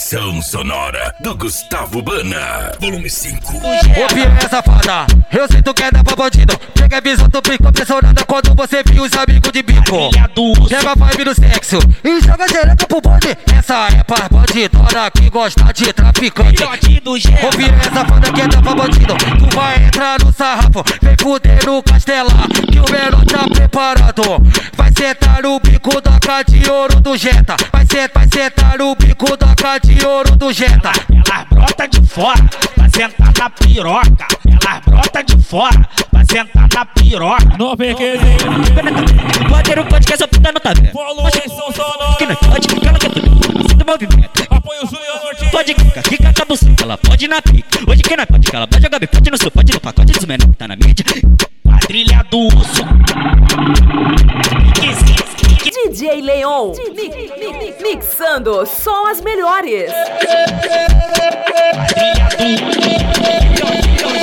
Versão sonora do Gustavo Bana, volume 5. Ô piranha safada, eu sei tu quer dar pra bandido. Pega a visão, tu fica impressionada quando você viu os amigos de bico. Pega a vibe do sexo e joga xereca pro bonde. Essa é pra bandidona que gosta de traficante. Ô piranha safada, quer dar pra bandido. Tu vai entrar no sarrafo, vem fuder no castelar, que o menor tá preparado. Vai sentar no bico da cara de ouro do Jetta. Vai sentar no bico da cara de ouro do Jetta. Elas brota de fora, vai sentar na piroca. Elas brota de fora, vai sentar na piroca. Não peguei. Pode não pode que essa puta não tá vendo. Versão sonora. Que não pode, que ela quer tudo. Sinta o movimento. Apoio o Juliano Ortiz. Pode quica com a buceta, ela pode ir na pique. Hoje quem não pode, que ela pode jogar bem, pode no seu, pode no pacote dos menores que tá na mídia. Quadrilha do urso. DJ Leon mixando só as melhores.